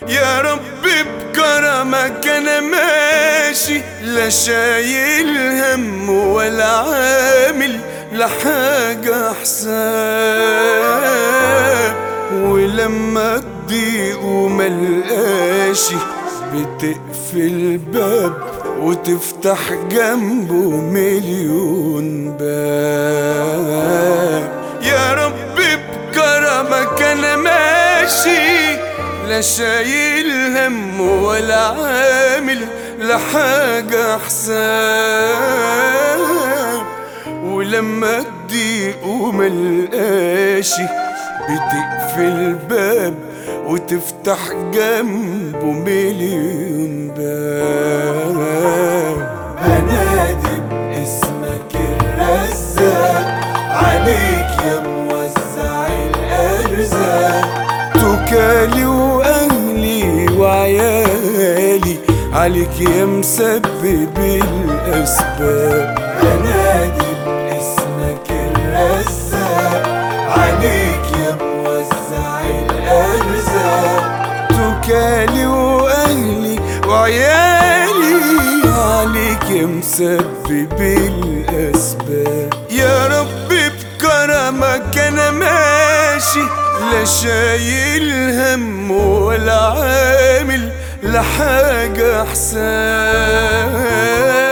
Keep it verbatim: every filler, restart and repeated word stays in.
يا رب بكرمك انا ماشي، لا شايل هم ولا عامل لحاجة حساب، ولما تضيق وملقاشي بتقفل باب وتفتح جنبه مليون باب. يا رب بكرمك انا ماشي، لا شايل هم ولا عامل لحاجة حساب، ولما تضيق وملقاشي بتقفل باب وتفتح جنبه مليون باب. بنادي باسمك الرزاق، عليك يا موزع الأرزاق، توكالي واهلي وعيالي عليك يا مسبب الاسباب. بنادي باسمك الرزاق، عليك يا موزع الأرزاق، توكالي واهلي وعيالي عليك يا مسبب الاسباب. يا رب بكرمك انا ماشي، لا شايل هم ولا عامل لحاجة حساب.